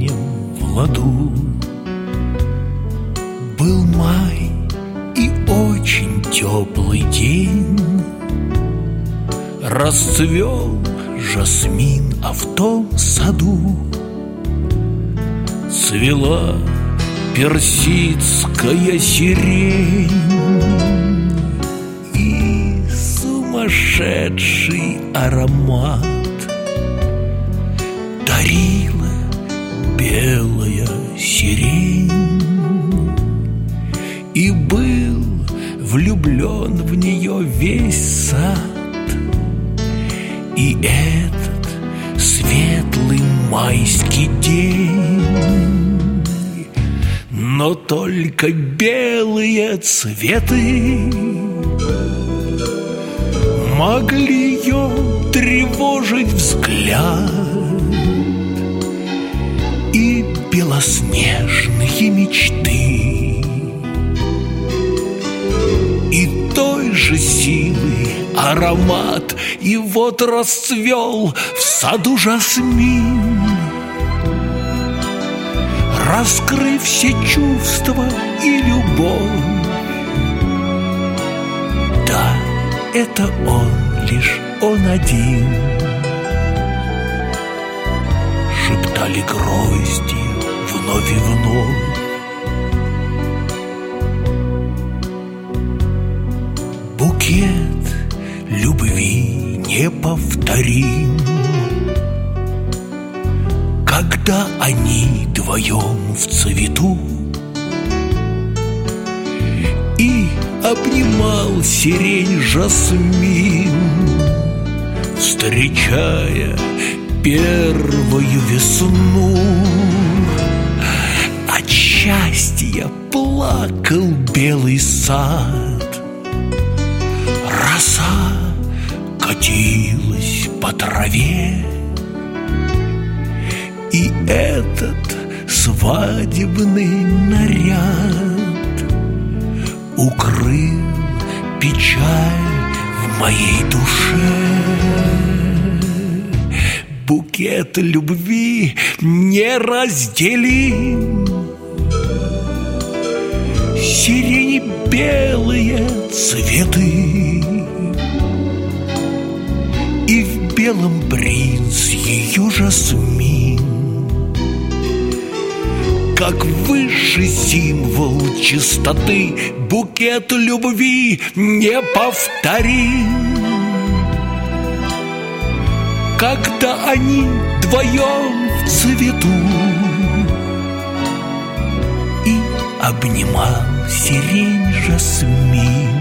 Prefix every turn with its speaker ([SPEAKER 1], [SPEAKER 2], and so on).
[SPEAKER 1] весеннем в ладу. Был май и очень теплый день. Расцвел жасмин, а в том саду цвела персидская сирень. И сумасшедший аромат дарила белая сирень. И был влюблен в нее весь сад. И этот светлый майский день. Но только белые цветы могли ее тревожить взгляд. И белоснежные мечты, и той же силы аромат. И вот расцвел в саду жасмин, раскрыв все чувства и любовь. Да, это он, лишь он один, шептали грозди вновь и вновь. Букет любви неповторим, когда они вдвоем в цвету. И обнимал сирень жасмин, встречая первую весну. От счастья плакал белый сад, роса катилась по траве. И этот свадебный наряд укрыл печаль в моей душе. Букет любви неразделим, сирени белые цветы. И в белом принц ее жасмин, как высший символ чистоты. Букет любви неповторим, когда они вдвоем в цвету. И обнимал сирень жасмин.